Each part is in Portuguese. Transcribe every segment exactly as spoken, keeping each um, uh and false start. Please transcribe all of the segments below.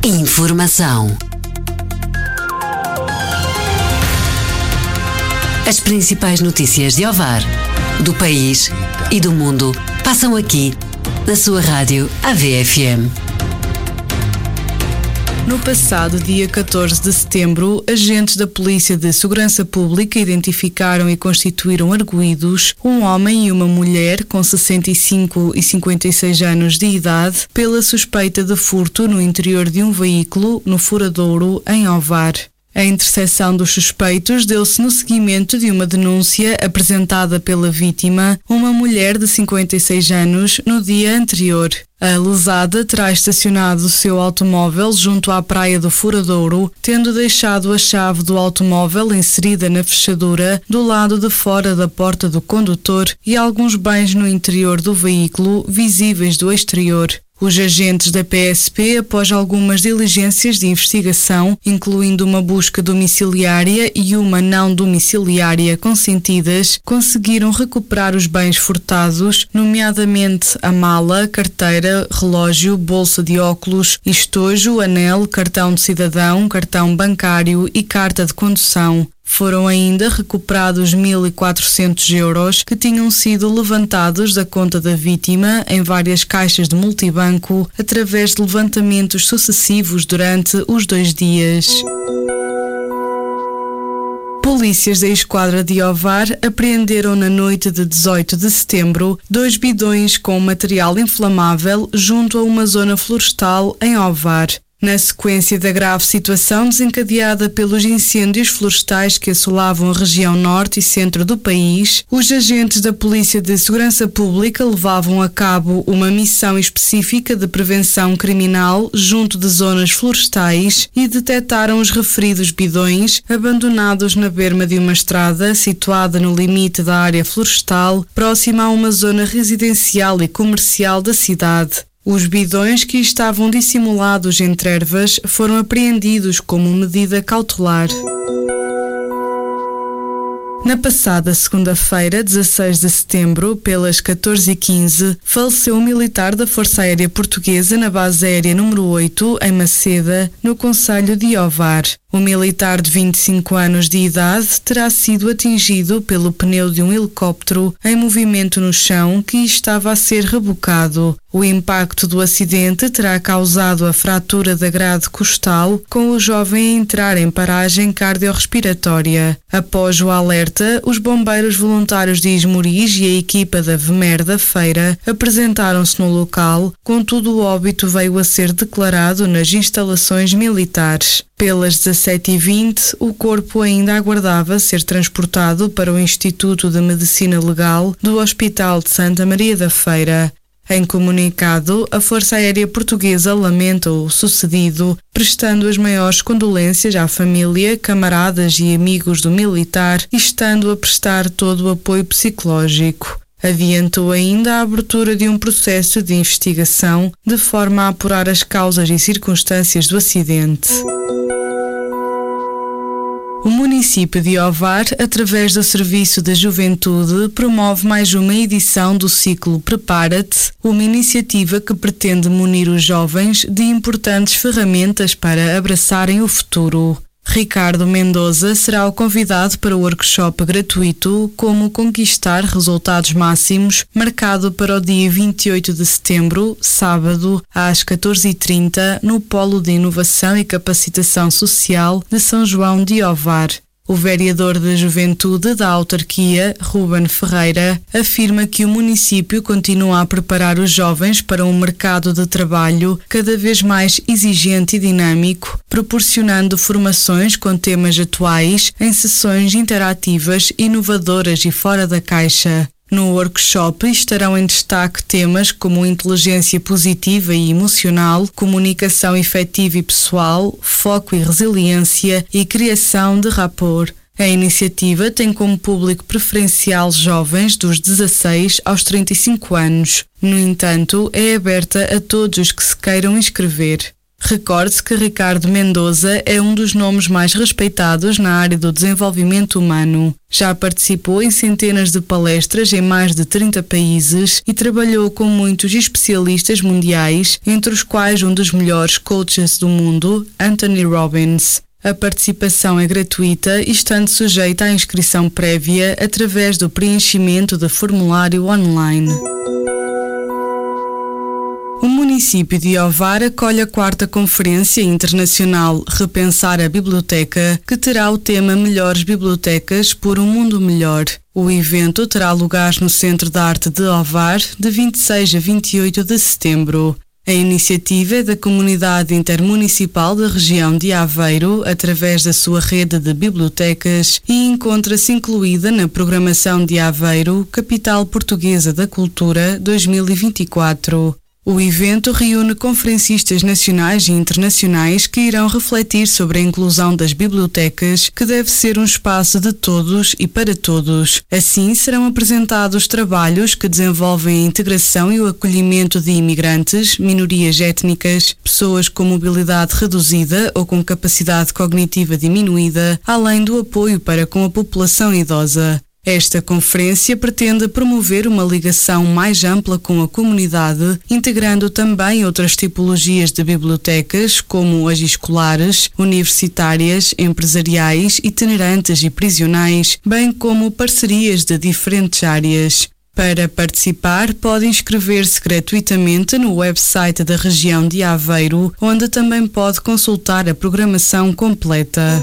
Informação. As principais notícias de Ovar, do país e do mundo passam aqui, na sua rádio A V F M. No passado dia catorze de setembro, agentes da Polícia de Segurança Pública identificaram e constituíram arguidos um homem e uma mulher com sessenta e cinco e cinquenta e seis anos de idade pela suspeita de furto no interior de um veículo no Furadouro, em Ovar. A interseção dos suspeitos deu-se no seguimento de uma denúncia apresentada pela vítima, uma mulher de cinquenta e seis anos, no dia anterior. A lesada terá estacionado o seu automóvel junto à praia do Furadouro, tendo deixado a chave do automóvel inserida na fechadura do lado de fora da porta do condutor e alguns bens no interior do veículo visíveis do exterior. Os agentes da P S P, após algumas diligências de investigação, incluindo uma busca domiciliária e uma não domiciliária consentidas, conseguiram recuperar os bens furtados, nomeadamente a mala, carteira, relógio, bolsa de óculos, estojo, anel, cartão de cidadão, cartão bancário e carta de condução. Foram ainda recuperados mil e quatrocentos euros que tinham sido levantados da conta da vítima em várias caixas de multibanco através de levantamentos sucessivos durante os dois dias. Polícias da Esquadra de Ovar apreenderam na noite de dezoito de setembro dois bidões com material inflamável junto a uma zona florestal em Ovar. Na sequência da grave situação desencadeada pelos incêndios florestais que assolavam a região norte e centro do país, os agentes da Polícia de Segurança Pública levavam a cabo uma missão específica de prevenção criminal junto de zonas florestais e detectaram os referidos bidões abandonados na berma de uma estrada situada no limite da área florestal, próxima a uma zona residencial e comercial da cidade. Os bidões, que estavam dissimulados entre ervas, foram apreendidos como medida cautelar. Na passada segunda-feira, dezasseis de setembro, pelas catorze e quinze, faleceu um militar da Força Aérea Portuguesa na base aérea número oito, em Maceda, no concelho de Ovar. O militar de vinte e cinco anos de idade terá sido atingido pelo pneu de um helicóptero em movimento no chão que estava a ser rebocado. O impacto do acidente terá causado a fratura da grade costal, com o jovem a entrar em paragem cardiorrespiratória. Após o alerta, os bombeiros voluntários de Esmoriz e a equipa da V M E R da Feira apresentaram-se no local, contudo o óbito veio a ser declarado nas instalações militares. Pelas dezassete e vinte, o corpo ainda aguardava ser transportado para o Instituto de Medicina Legal do Hospital de Santa Maria da Feira. Em comunicado, a Força Aérea Portuguesa lamenta o sucedido, prestando as maiores condolências à família, camaradas e amigos do militar e estando a prestar todo o apoio psicológico. Adiantou ainda a abertura de um processo de investigação de forma a apurar as causas e circunstâncias do acidente. O município de Ovar, através do Serviço da Juventude, promove mais uma edição do ciclo Prepara-te, uma iniciativa que pretende munir os jovens de importantes ferramentas para abraçarem o futuro. Ricardo Mendoza será o convidado para o workshop gratuito Como Conquistar Resultados Máximos, marcado para o dia vinte e oito de setembro, sábado, às catorze e trinta, no Polo de Inovação e Capacitação Social de São João de Ovar. O vereador da Juventude da autarquia, Ruben Ferreira, afirma que o município continua a preparar os jovens para um mercado de trabalho cada vez mais exigente e dinâmico, proporcionando formações com temas atuais em sessões interativas, inovadoras e fora da caixa. No workshop estarão em destaque temas como inteligência positiva e emocional, comunicação efetiva e pessoal, foco e resiliência e criação de rapport. A iniciativa tem como público preferencial jovens dos dezasseis aos trinta e cinco anos. No entanto, é aberta a todos os que se queiram inscrever. Recorde-se que Ricardo Mendoza é um dos nomes mais respeitados na área do desenvolvimento humano. Já participou em centenas de palestras em mais de trinta países e trabalhou com muitos especialistas mundiais, entre os quais um dos melhores coaches do mundo, Anthony Robbins. A participação é gratuita e estando sujeita à inscrição prévia através do preenchimento de formulário online. O município de Ovar acolhe a quarta Conferência Internacional Repensar a Biblioteca, que terá o tema Melhores Bibliotecas por um Mundo Melhor. O evento terá lugar no Centro de Arte de Ovar, de vinte e seis a vinte e oito de setembro. A iniciativa é da Comunidade Intermunicipal da Região de Aveiro, através da sua rede de bibliotecas, e encontra-se incluída na programação de Aveiro, Capital Portuguesa da Cultura dois mil e vinte e quatro. O evento reúne conferencistas nacionais e internacionais que irão refletir sobre a inclusão das bibliotecas, que deve ser um espaço de todos e para todos. Assim, serão apresentados trabalhos que desenvolvem a integração e o acolhimento de imigrantes, minorias étnicas, pessoas com mobilidade reduzida ou com capacidade cognitiva diminuída, além do apoio para com a população idosa. Esta conferência pretende promover uma ligação mais ampla com a comunidade, integrando também outras tipologias de bibliotecas, como as escolares, universitárias, empresariais, itinerantes e prisionais, bem como parcerias de diferentes áreas. Para participar, pode inscrever-se gratuitamente no website da região de Aveiro, onde também pode consultar a programação completa.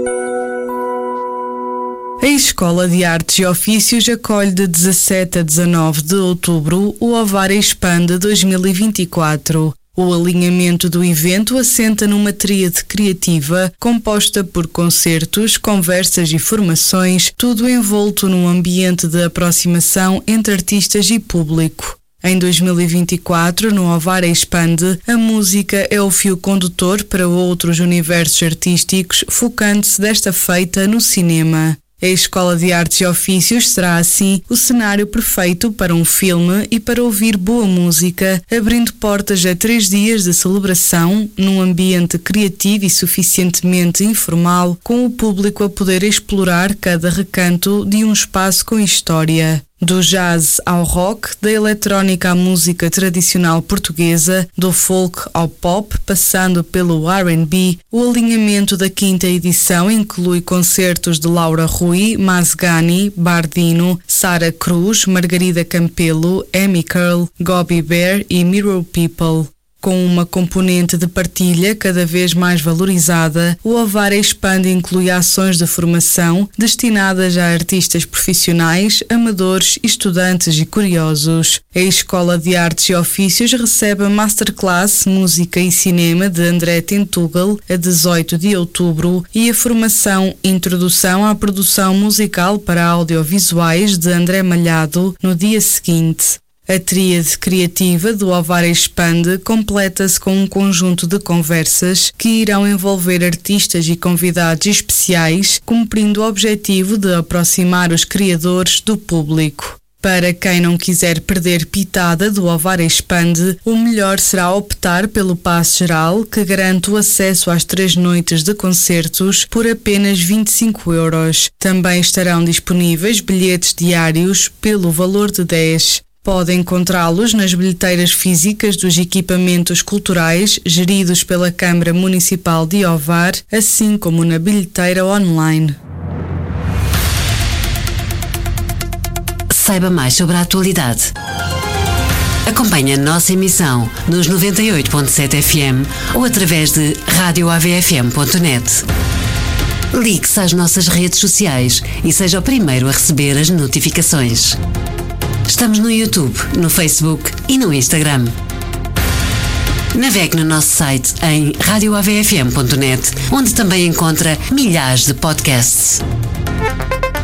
A Escola de Artes e Ofícios acolhe de dezassete a dezanove de outubro o Ovar Expande dois mil e vinte e quatro. O alinhamento do evento assenta numa tríade criativa composta por concertos, conversas e formações, tudo envolto num ambiente de aproximação entre artistas e público. Em dois mil e vinte e quatro, no Ovar Expande, a música é o fio condutor para outros universos artísticos, focando-se desta feita no cinema. A Escola de Artes e Ofícios será, assim, o cenário perfeito para um filme e para ouvir boa música, abrindo portas a três dias de celebração, num ambiente criativo e suficientemente informal, com o público a poder explorar cada recanto de um espaço com história. Do jazz ao rock, da eletrónica à música tradicional portuguesa, do folk ao pop, passando pelo R and B, o alinhamento da quinta edição inclui concertos de Laura Rui, Mazgani, Bardino, Sara Cruz, Margarida Campelo, Amy Curl, Gobby Bear e Mirror People. Com uma componente de partilha cada vez mais valorizada, o Ovar Expande inclui ações de formação destinadas a artistas profissionais, amadores, estudantes e curiosos. A Escola de Artes e Ofícios recebe a Masterclass Música e Cinema de André Tentugal a dezoito de outubro e a formação Introdução à Produção Musical para Audiovisuais de André Malhado no dia seguinte. A tríade criativa do Ovar Expande completa-se com um conjunto de conversas que irão envolver artistas e convidados especiais, cumprindo o objetivo de aproximar os criadores do público. Para quem não quiser perder pitada do Ovar Expande, o melhor será optar pelo passe geral, que garante o acesso às três noites de concertos por apenas vinte e cinco euros. Também estarão disponíveis bilhetes diários pelo valor de dez. Pode encontrá-los nas bilheteiras físicas dos equipamentos culturais geridos pela Câmara Municipal de Ovar, assim como na bilheteira online. Saiba mais sobre a atualidade. Acompanhe a nossa emissão nos noventa e oito ponto sete F M ou através de rádio A V F M ponto net. Ligue-se às nossas redes sociais e seja o primeiro a receber as notificações. Estamos no YouTube, no Facebook e no Instagram. Navegue no nosso site em rádio A V F M ponto net, onde também encontra milhares de podcasts.